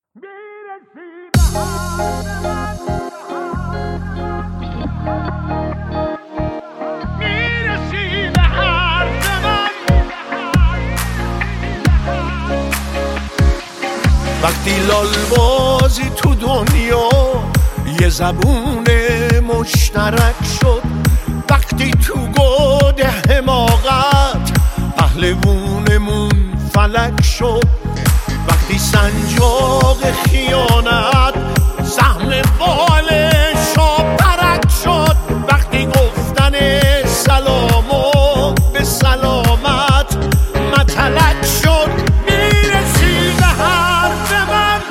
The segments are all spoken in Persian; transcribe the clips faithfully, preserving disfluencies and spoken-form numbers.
وقتی لالبازی تو دنیا یه زبون مشترک شد، وقتی تو گود حماقت پهلوونمون فلک شد، وقتی سنجاق خیانت سهم بالش پرک شد، وقتی گفتن سلامو به سلامت متلک شد، میرسی به حرف من،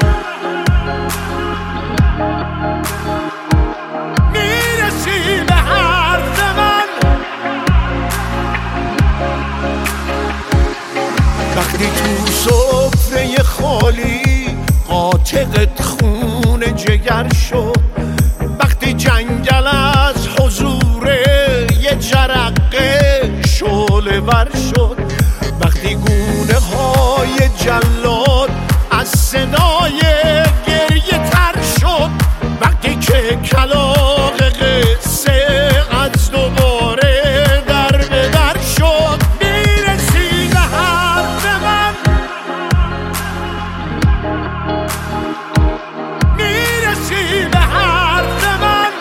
میرسی به حرف من، وقتی تو سفره خالی قاطقت خون جگر شد، وقتی جنگل از حضور یه جرقه شعله ور شد، وقتی گونه های جلاد از صدای گریه تر شد، وقتی که کلاغ قصه از دوباره در به در شد، میرسی به حرف من، میرسی به حرف من،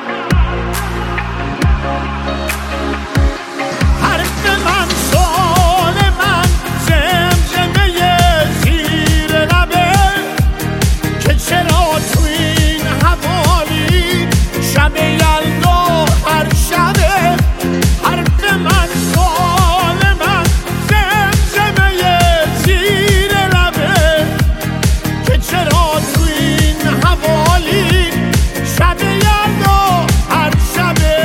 حرف من سوال من زمزمه زیر لبه که چرا تو این حوالی شب یلدا هر شبه، حرف من سوال من زمزمه زیر لبه که چرا تو این حوالی شب یلدا هر شبه.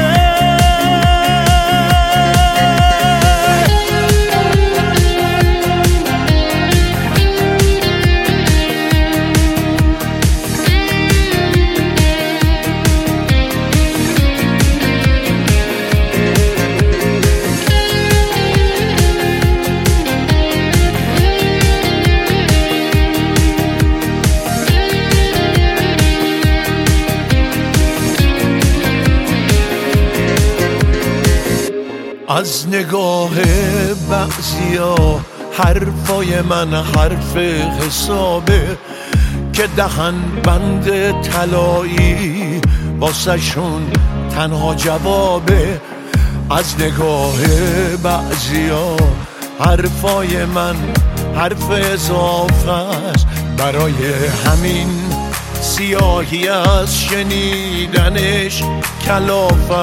از نگاه بعضیا حرفای من حرف حسابه که دهن بند طلایی واسه شون تنها جوابه، از نگاه بعضیا حرفای من حرف اضافه است، برای همین سیاهی از شنیدنش کلافه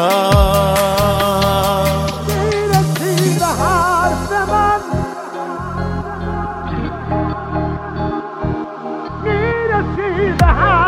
است. میرسی به حرف من، میرسی به حرف